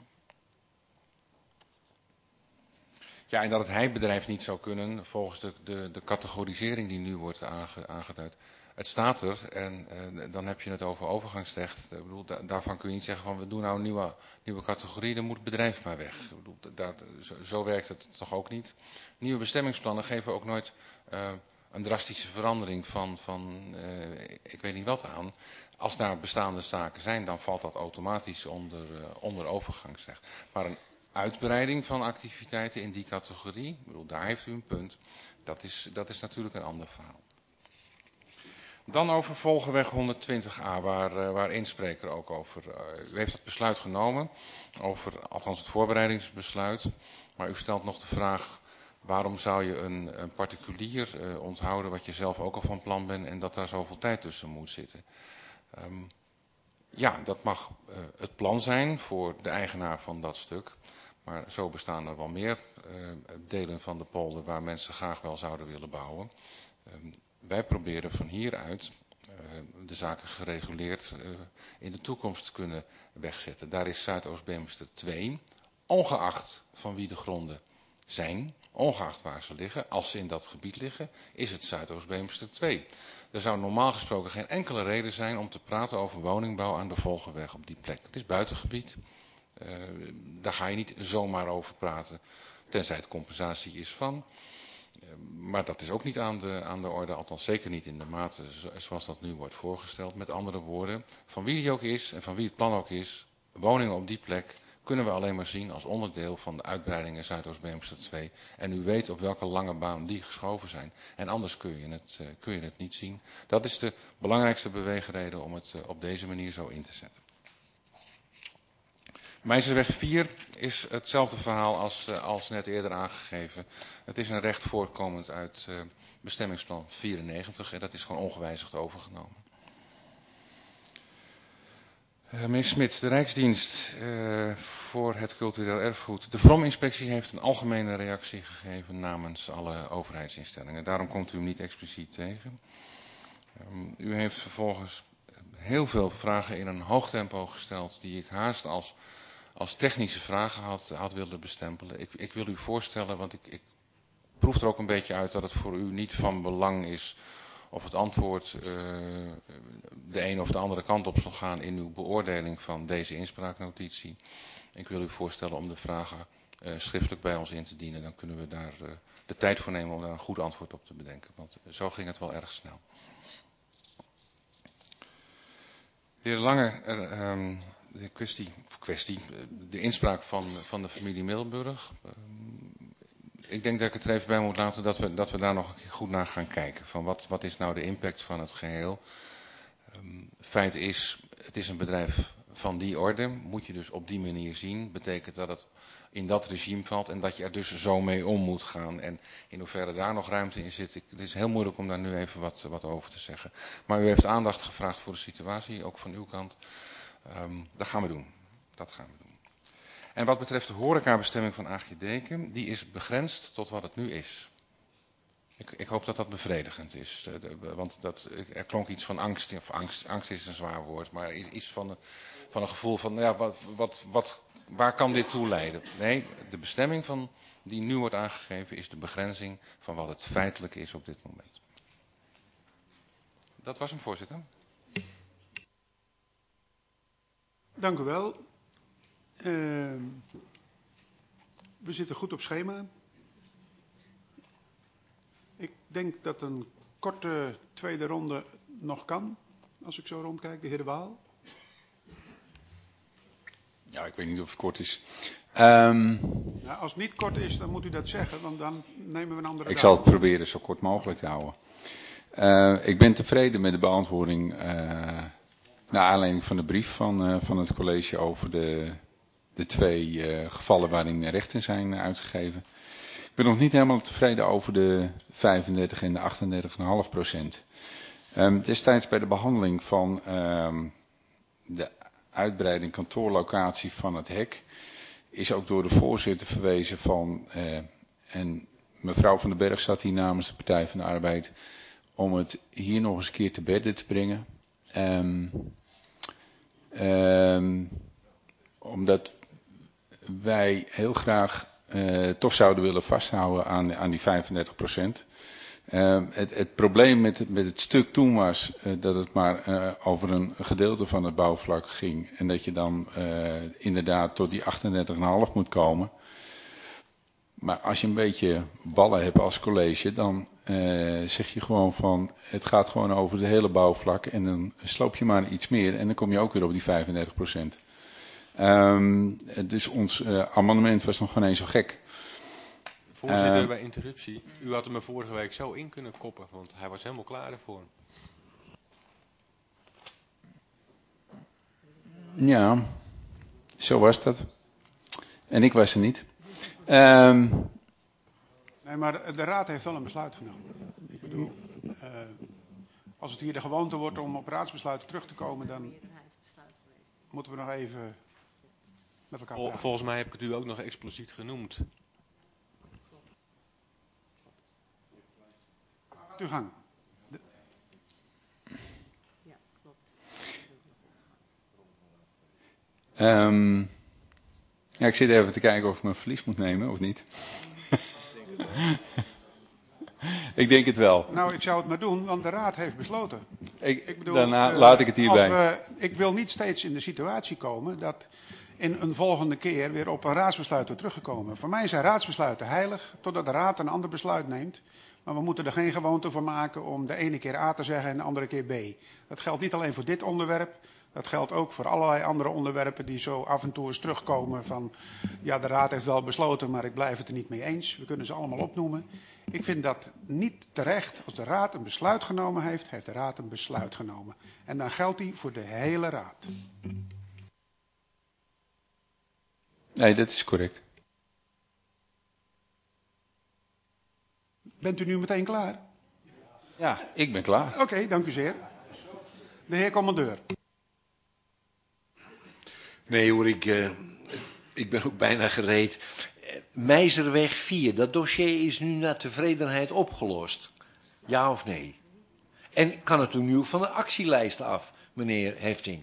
Ja, en dat het heibedrijf niet zou kunnen volgens de categorisering die nu wordt aangeduid. Het staat er en dan heb je het over overgangsrecht. Ik bedoel, daarvan kun je niet zeggen van we doen nou een nieuwe categorie, dan moet het bedrijf maar weg. Ik bedoel, zo werkt het toch ook niet. Nieuwe bestemmingsplannen geven ook nooit een drastische verandering van ik weet niet wat aan. Als daar bestaande zaken zijn, dan valt dat automatisch onder overgangsrecht. Maar een uitbreiding van activiteiten in die categorie, ik bedoel, daar heeft u een punt, dat is natuurlijk een ander verhaal. Dan over Volgeweg 120a, waar inspreker ook over. U heeft het besluit genomen, althans het voorbereidingsbesluit, maar u stelt nog de vraag, waarom zou je een particulier onthouden wat je zelf ook al van plan bent en dat daar zoveel tijd tussen moet zitten? Ja, dat mag het plan zijn voor de eigenaar van dat stuk. Maar zo bestaan er wel meer delen van de polder waar mensen graag wel zouden willen bouwen. Wij proberen van hieruit de zaken gereguleerd in de toekomst te kunnen wegzetten. Daar is Zuidoost-Beemster 2, ongeacht van wie de gronden zijn, ongeacht waar ze liggen, als ze in dat gebied liggen, is het Zuidoost-Beemster 2. Er zou normaal gesproken geen enkele reden zijn om te praten over woningbouw aan de Volgeweg op die plek. Het is buitengebied. Daar ga je niet zomaar over praten, tenzij het compensatie is van. Maar dat is ook niet aan de orde, althans zeker niet in de mate zoals dat nu wordt voorgesteld. Met andere woorden, van wie die ook is en van wie het plan ook is, woningen op die plek kunnen we alleen maar zien als onderdeel van de uitbreidingen Zuidoost-Beemster 2. En u weet op welke lange baan die geschoven zijn. En anders kun je het niet zien. Dat is de belangrijkste beweegreden om het op deze manier zo in te zetten. Meisjesweg 4 is hetzelfde verhaal als net eerder aangegeven. Het is een recht voortkomend uit bestemmingsplan 94 en dat is gewoon ongewijzigd overgenomen. Meneer Smit, de Rijksdienst voor het cultureel erfgoed. De VROM-inspectie heeft een algemene reactie gegeven namens alle overheidsinstellingen. Daarom komt u hem niet expliciet tegen. U heeft vervolgens heel veel vragen in een hoog tempo gesteld die ik haast als technische vragen had willen bestempelen. Ik wil u voorstellen, want ik proef er ook een beetje uit dat het voor u niet van belang is of het antwoord de ene of de andere kant op zal gaan in uw beoordeling van deze inspraaknotitie. Ik wil u voorstellen om de vragen schriftelijk bij ons in te dienen. Dan kunnen we daar de tijd voor nemen om daar een goed antwoord op te bedenken. Want zo ging het wel erg snel. De heer Lange, de inspraak van de familie Middelburg. Ik denk dat ik het er even bij moet laten dat we daar nog een keer goed naar gaan kijken. Van wat is nou de impact van het geheel? Feit is, het is een bedrijf van die orde. Moet je dus op die manier zien. Betekent dat het in dat regime valt en dat je er dus zo mee om moet gaan. En in hoeverre daar nog ruimte in zit. Het is heel moeilijk om daar nu even wat over te zeggen. Maar u heeft aandacht gevraagd voor de situatie, ook van uw kant. Dat gaan we doen. En wat betreft de horecabestemming van AG Deken, die is begrensd tot wat het nu is. Ik hoop dat dat bevredigend is. Want er klonk iets van angst. Of angst is een zwaar woord. Maar iets van een gevoel van, ja, waar kan dit toe leiden? Nee, de bestemming die nu wordt aangegeven is de begrenzing van wat het feitelijk is op dit moment. Dat was hem, voorzitter. Dank u wel. We zitten goed op schema. Ik denk dat een korte tweede ronde nog kan, als ik zo rondkijk. De heer De Waal. Ja, ik weet niet of het kort is. Nou, als het niet kort is, dan moet u dat zeggen, want dan nemen we een andere Ik dag. zal het proberen zo kort mogelijk te houden. Ik ben tevreden met de beantwoording naar aanleiding van de brief van het college over de 2 gevallen waarin rechten zijn uitgegeven. Ik ben nog niet helemaal tevreden over de 35 en de 38,5%. Destijds bij de behandeling van de uitbreiding kantoorlocatie van het hek is ook door de voorzitter verwezen van, en mevrouw Van den Berg zat hier namens de Partij van de Arbeid, om het hier nog eens een keer te bedden te brengen. Omdat wij heel graag toch zouden willen vasthouden aan die 35%. Het probleem met het stuk toen was dat het maar over een gedeelte van het bouwvlak ging. En dat je dan inderdaad tot die 38,5 moet komen. Maar als je een beetje ballen hebt als college, dan zeg je gewoon van, het gaat gewoon over het hele bouwvlak. En dan sloop je maar iets meer en dan kom je ook weer op die 35%. Dus ons amendement was nog geen eens zo gek. Voorzitter, bij interruptie. U had hem er vorige week zo in kunnen koppen, want hij was helemaal klaar ervoor. Ja, zo was dat. En ik was er niet. Nee, maar de Raad heeft wel een besluit genomen. Ik bedoel, als het hier de gewoonte wordt om op raadsbesluiten terug te komen, dan moeten we nog even met elkaar praten. Volgens mij heb ik het u ook nog expliciet genoemd. Gaat uw gang. Ja, klopt. Ja, ik zit even te kijken of ik mijn verlies moet nemen of niet. Ik denk het wel. Nou, ik zou het maar doen, want de Raad heeft besloten. Ik bedoel, daarna laat ik het hierbij. Ik wil niet steeds in de situatie komen dat in een volgende keer weer op een raadsbesluit wordt teruggekomen. Voor mij zijn raadsbesluiten heilig, totdat de Raad een ander besluit neemt. Maar we moeten er geen gewoonte van maken om de ene keer A te zeggen en de andere keer B. Dat geldt niet alleen voor dit onderwerp. Dat geldt ook voor allerlei andere onderwerpen die zo af en toe eens terugkomen van, ja, de Raad heeft wel besloten, maar ik blijf het er niet mee eens. We kunnen ze allemaal opnoemen. Ik vind dat niet terecht. Als de Raad een besluit genomen heeft, heeft de Raad een besluit genomen. En dan geldt die voor de hele Raad. Nee, dat is correct. Bent u nu meteen klaar? Ja, ik ben klaar. Oké, dank u zeer. De heer commandeur. Nee hoor, ik ben ook bijna gereed. Meizerweg 4, dat dossier is nu naar tevredenheid opgelost. Ja of nee? En kan het nu ook van de actielijst af, meneer Hefting?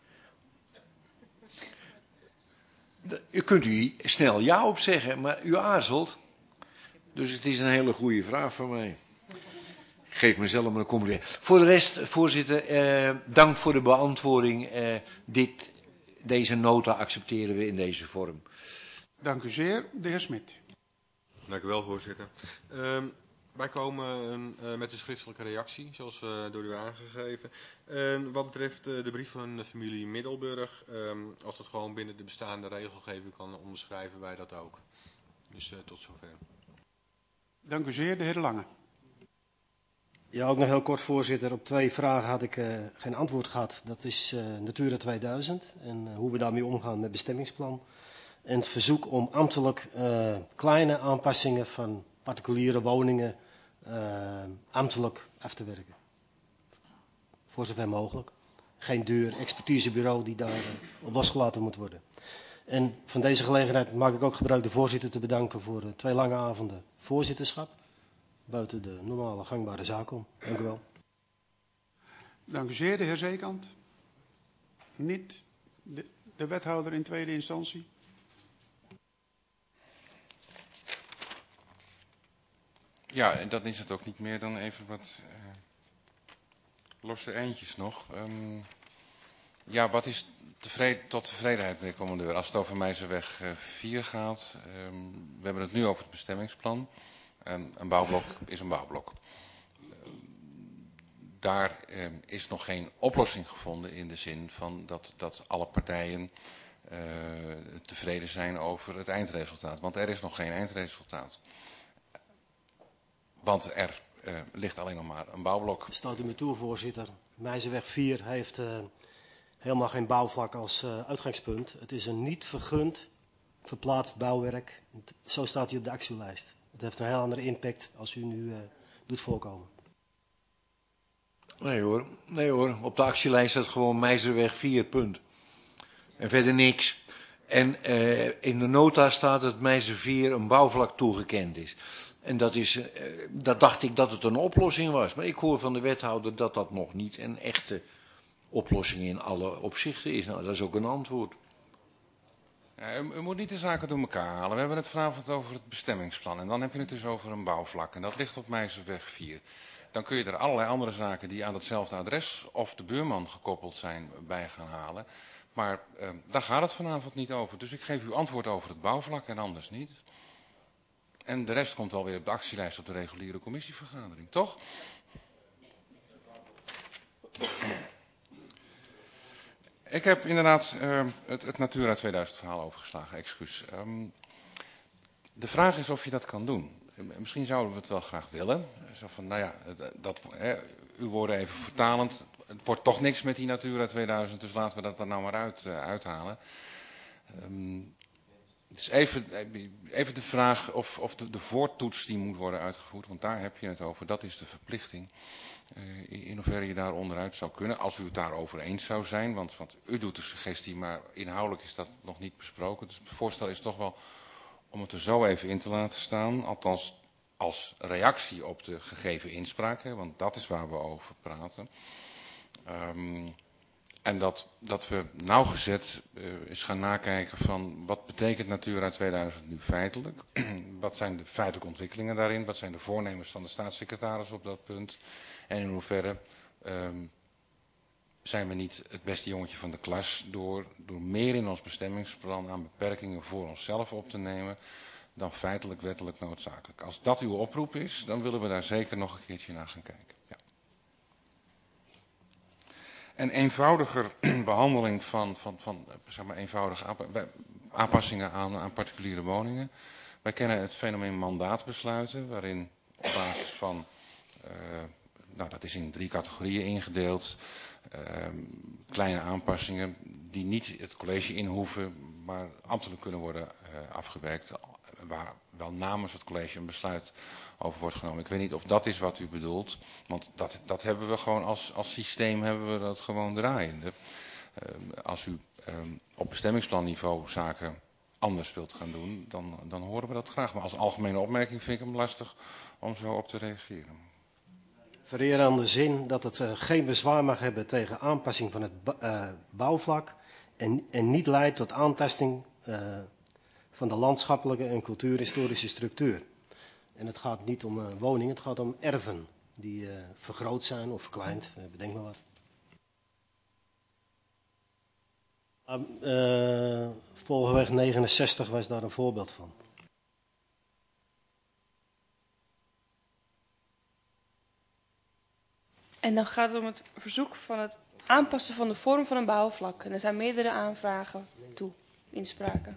U kunt u snel ja op zeggen, maar u aarzelt. Dus het is een hele goede vraag van mij. Ik geef mezelf maar een compliment. Voor de rest, voorzitter, dank voor de beantwoording. Deze nota accepteren we in deze vorm. Dank u zeer. De heer Smit. Dank u wel, voorzitter. Wij komen met een schriftelijke reactie, zoals door u aangegeven. Wat betreft de brief van de familie Middelburg, als dat gewoon binnen de bestaande regelgeving kan, onderschrijven wij dat ook. Dus tot zover. Dank u zeer. De heer De Lange. Ja, ook nog heel kort, voorzitter. Op 2 vragen had ik geen antwoord gehad. Dat is Natura 2000 en hoe we daarmee omgaan met bestemmingsplan. En het verzoek om ambtelijk kleine aanpassingen van particuliere woningen ambtelijk af te werken. Voor zover mogelijk. Geen duur expertisebureau die daar op losgelaten moet worden. En van deze gelegenheid maak ik ook gebruik de voorzitter te bedanken voor 2 lange avonden voorzitterschap. buiten de normale gangbare zaak om. Dank u wel. Dank u zeer, de heer Zeekant. Niet de wethouder in tweede instantie. Ja, en dan is het ook niet meer dan even wat losse eindjes nog. Ja, wat is tot tevredenheid bij de commandeur? Als het over Meizerweg 4 gaat, we hebben het nu over het bestemmingsplan. Een bouwblok is een bouwblok. Daar is nog geen oplossing gevonden in de zin van dat alle partijen tevreden zijn over het eindresultaat. Want er is nog geen eindresultaat. Want er ligt alleen nog maar een bouwblok. Staat u me toe, voorzitter. Meizerweg 4 heeft helemaal geen bouwvlak als uitgangspunt. Het is een niet vergund, verplaatst bouwwerk. Zo staat hij op de actielijst. Het heeft een heel andere impact als u nu doet voorkomen. Nee hoor, op de actielijst staat gewoon Meizerweg 4, punt. En verder niks. En in de nota staat dat Meizer 4 een bouwvlak toegekend is. En dat dacht ik dat het een oplossing was. Maar ik hoor van de wethouder dat dat nog niet een echte oplossing in alle opzichten is. Nou, dat is ook een antwoord. Ja, u moet niet de zaken door elkaar halen. We hebben het vanavond over het bestemmingsplan. En dan heb je het dus over een bouwvlak. En dat ligt op Meizerweg 4. Dan kun je er allerlei andere zaken die aan hetzelfde adres of de buurman gekoppeld zijn bij gaan halen. Maar daar gaat het vanavond niet over. Dus ik geef u antwoord over het bouwvlak en anders niet. En de rest komt wel weer op de actielijst op de reguliere commissievergadering, toch? Ik heb inderdaad het Natura 2000 verhaal overgeslagen, excuus. De vraag is of je dat kan doen. Misschien zouden we het wel graag willen. Zo van, nou ja, uw woorden even vertalend. Het wordt toch niks met die Natura 2000, dus laten we dat er nou maar uithalen. Het is even de vraag of de voortoets die moet worden uitgevoerd, want daar heb je het over, dat is de verplichting. In hoeverre je daar onderuit zou kunnen, als u het daarover eens zou zijn, want u doet de suggestie, maar inhoudelijk is dat nog niet besproken. Dus het voorstel is toch wel om het er zo even in te laten staan, althans als reactie op de gegeven inspraak, hè, want dat is waar we over praten. En dat we nauwgezet eens gaan nakijken van wat betekent Natura 2000 nu feitelijk? Wat zijn de feitelijke ontwikkelingen daarin? Wat zijn de voornemens van de staatssecretaris op dat punt? En in hoeverre zijn we niet het beste jongetje van de klas door meer in ons bestemmingsplan aan beperkingen voor onszelf op te nemen dan feitelijk wettelijk noodzakelijk. Als dat uw oproep is, dan willen we daar zeker nog een keertje naar gaan kijken. Ja. Een eenvoudiger behandeling van zeg maar eenvoudige aanpassingen aan particuliere woningen. Wij kennen het fenomeen mandaatbesluiten, waarin op basis van, nou dat is in 3 categorieën ingedeeld, kleine aanpassingen die niet het college in hoeven, maar ambtelijk kunnen worden afgewerkt, waar wel namens het college een besluit over wordt genomen. Ik weet niet of dat is wat u bedoelt, want dat hebben we gewoon als systeem hebben we dat gewoon draaiende. Als u op bestemmingsplanniveau zaken anders wilt gaan doen, dan horen we dat graag. Maar als algemene opmerking vind ik hem lastig om zo op te reageren. Vereer aan de zin dat het geen bezwaar mag hebben tegen aanpassing van het bouwvlak en niet leidt tot aantasting van de landschappelijke en cultuurhistorische structuur. En het gaat niet om woningen, het gaat om erven die vergroot zijn of verkleind, bedenk maar wat. Volgeweg 69 was daar een voorbeeld van. En dan gaat het om het verzoek van het aanpassen van de vorm van een bouwvlak. En er zijn meerdere aanvragen toe, inspraken.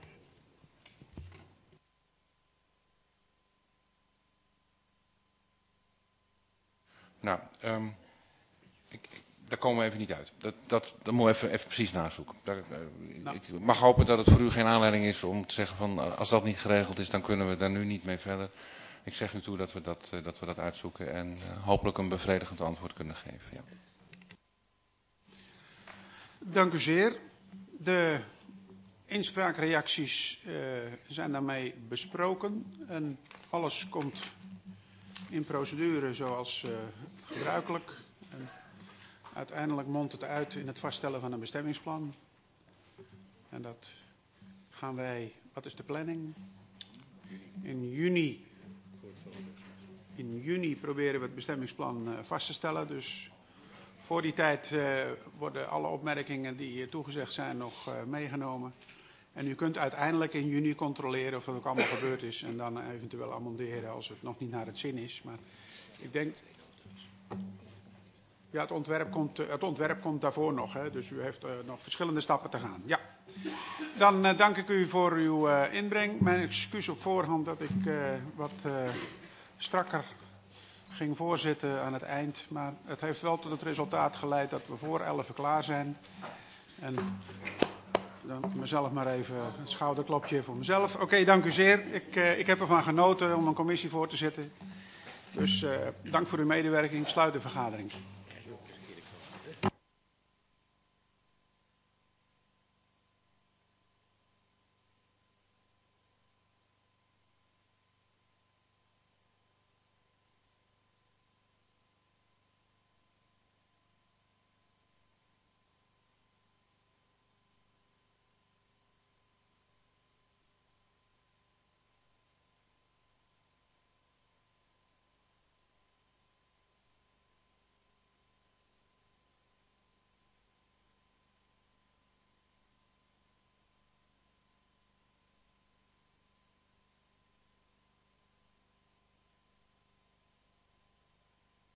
Nou, daar komen we even niet uit. Dat moet we even precies nazoeken. Ik mag hopen dat het voor u geen aanleiding is om te zeggen van als dat niet geregeld is, dan kunnen we daar nu niet mee verder. Ik zeg u toe dat we dat uitzoeken en hopelijk een bevredigend antwoord kunnen geven. Ja. Dank u zeer. De inspraakreacties zijn daarmee besproken en alles komt in procedure zoals gebruikelijk. En uiteindelijk mondt het uit in het vaststellen van een bestemmingsplan. En dat gaan wij, wat is de planning? In juni proberen we het bestemmingsplan vast te stellen. Dus voor die tijd worden alle opmerkingen die toegezegd zijn nog meegenomen. En u kunt uiteindelijk in juni controleren of dat ook allemaal gebeurd is. En dan eventueel amenderen als het nog niet naar het zin is. Maar ik denk... Ja, het ontwerp komt daarvoor nog. Hè, dus u heeft nog verschillende stappen te gaan. Ja. Dan dank ik u voor uw inbreng. Mijn excuus op voorhand dat ik wat strakker ging voorzitten aan het eind. Maar het heeft wel tot het resultaat geleid dat we voor 11 klaar zijn. En dan mezelf maar even een schouderklopje voor mezelf. Oké, dank u zeer. Ik heb ervan genoten om een commissie voor te zitten. Dus dank voor uw medewerking. Ik sluit de vergadering.